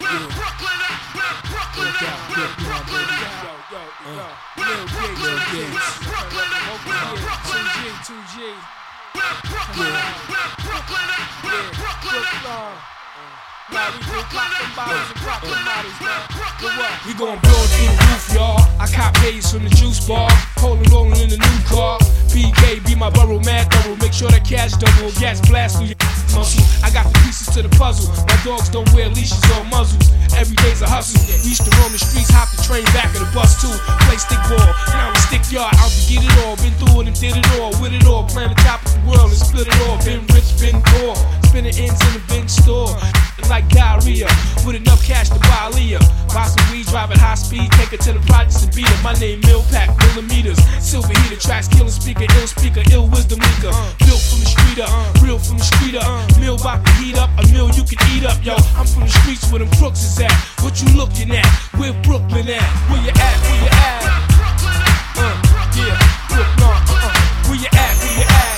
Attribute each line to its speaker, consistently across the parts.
Speaker 1: We gon' blow through the roof, y'all. I cop haze from the juice bar, holding rolling in the new car. BK be my borough, mad thorough. Make sure that cash double, gas blast through your muscle. I got the pieces to the puzzle. My dogs don't wear leashes or muzzles. Every day's a hustle. We used to roam the streets, hop the train, back of the bus too. Play stick ball, now we stick yard. Out to get it all, been through it and did it all, with it all. Playing the top of the world and split it all. Been rich, been poor, spinning ends in the big store. Like diarrhea, with enough cash to buy a Leah. Buy some weed, drive at high speed, take it to the projects and beat it. My name Mill Pack, millimeters, silver heater, tracks, killing speaker, ill wisdom leaker. Built from the street up, real from the street up. Mill about to heat up, a mill you can eat up, yo. I'm from the streets where them crooks is at. What you looking at? Where Brooklyn at? Where you at? Where you at? Yeah, Brooklyn. Where you at? Where you at?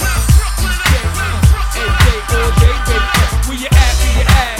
Speaker 1: AJ, all day, baby. Where you at? Where you at?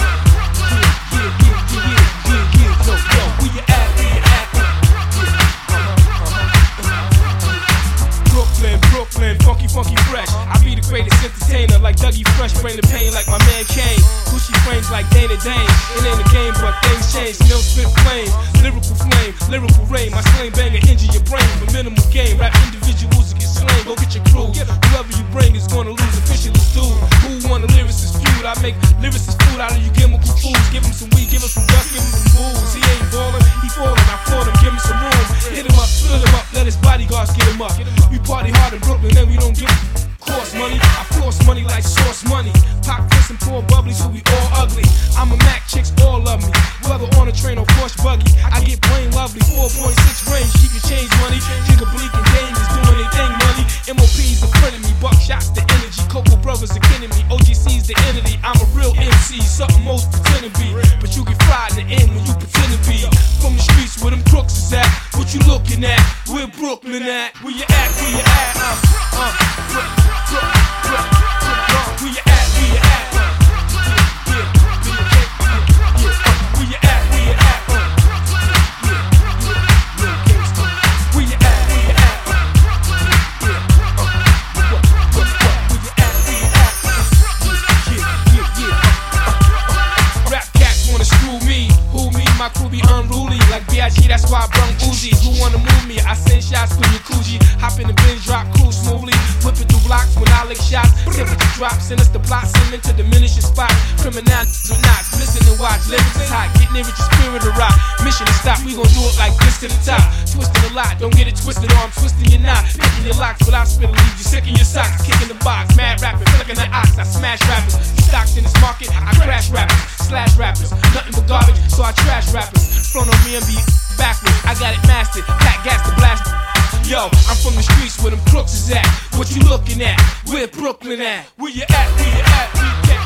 Speaker 1: Funky fresh, I be the greatest entertainer like Dougie Fresh, bring the pain like my man Kane. Gucci frames like Dana Dane. It ain't a game, but things change. Still spit flames, lyrical flame, lyrical rain. My slang banger injure your brain. For minimal game, rap individuals get slain. Go get your crew. Whoever you bring is gonna lose. Officially dude. Who want a lyricist feud? I make lyricist food out of you chemical fools. Give him some weed, give him some dust, give him some booze. He ain't ballin', he fallin'. I fought him, give him some room. Hit him up, fill him up, let his bodyguards get him up. We party hard in Brooklyn, and we don't give course money, I floss money like source money. Pop this and pour bubbly so we all ugly. I'm a Mac, chicks all love me. Whether on a train or Porsche buggy, I get plain lovely. 4.6 range, keep your change money. Jigga Bleak and Dame is doing their thing money. MOP's a friend of me, buckshots the energy. Coco Brothers are kidding me, OGC's the entity. I'm a real MC, something most pretend to be. But you get fried in the end when you pretend to be. From the streets where them crooks is at. What you looking at? Where Brooklyn at? Where you at? Where you at? Where you at? Where you at? Where you at? Where you at? Where you at? Where you at? Rap cats wanna screw me. Who me? My crew be unruly. Like B.I.G. that's why I brung Uzi. Who wanna move me? I send shots through your Coogee. Hop in the Benz, drop cruise smoothly. Whip it through blocks when I lick shots. Temperature drops, send us the plot, send to diminish your spot. Criminalities or not, listen and watch. Lyrics is hot, get near with your spirit to rock. Mission to stop, we gon' do it like this to the top. Twisting a lot, don't get it twisted or I'm twisting your knot. Picking your locks without spitting, leave you sick in your socks. Kicking the box, mad rapping, flicking the ox. I smash rappers, stocks in this market, I crash rappers. Slash rappers, nothing but garbage, so I trash rappers. Front on me and be backwards, I got it mastered. Pack gas to blast. Yo, I'm from the streets where them crooks is at. What you looking at? Where Brooklyn at? Where you at? Where you at?